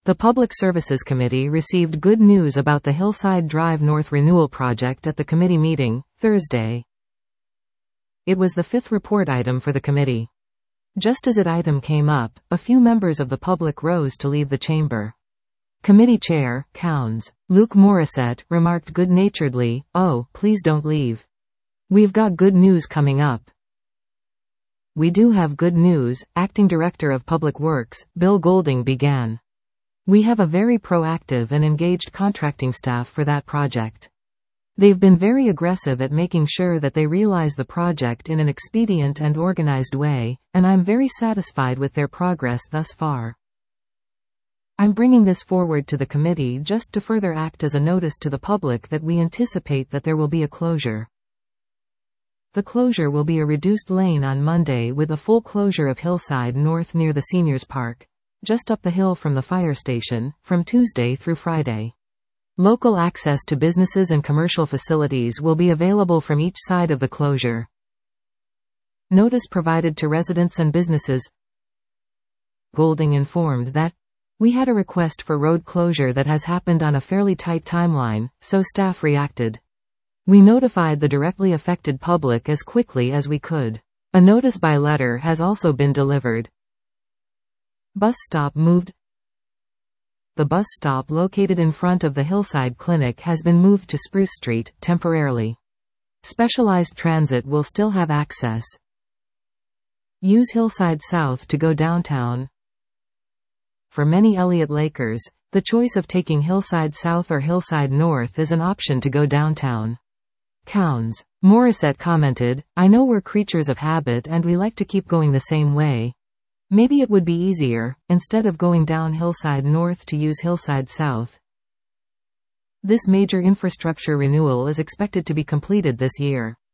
The Public Services Committee received good news about the Hillside Drive North renewal project at the committee meeting, Thursday. It was the fifth report item for the committee. Just as that item came up, a few members of the public rose to leave the chamber. Committee Chair, Counts, Luke Morissette, remarked good-naturedly, "Oh, please don't leave. We've got good news coming up." "We do have good news," Acting Director of Public Works, Bill Golding began. "We have a very proactive and engaged contracting staff for that project. They've been very aggressive at making sure that they realize the project in an expedient and organized way, and I'm very satisfied with their progress thus far. I'm bringing this forward to the committee just to further act as a notice to the public that we anticipate that there will be a closure. The closure will be a reduced lane on Monday with a full closure of Hillside North near the Seniors Park, just up the hill from the fire station, from Tuesday through Friday. Local access to businesses and commercial facilities will be available from each side of the closure. Notice provided to residents and businesses." Golding informed that, "We had a request for road closure that has happened on a fairly tight timeline, so staff reacted. We notified the directly affected public as quickly as we could. A notice by letter has also been delivered." Bus stop moved. The bus stop located in front of the Hillside Clinic has been moved to Spruce Street, temporarily. Specialized transit will still have access. Use Hillside South to go downtown. For many Elliott Lakers, the choice of taking Hillside South or Hillside North is an option to go downtown. Counts, Morissette commented, "I know we're creatures of habit and we like to keep going the same way. Maybe it would be easier, instead of going down Hillside North, to use Hillside South." This major infrastructure renewal is expected to be completed this year.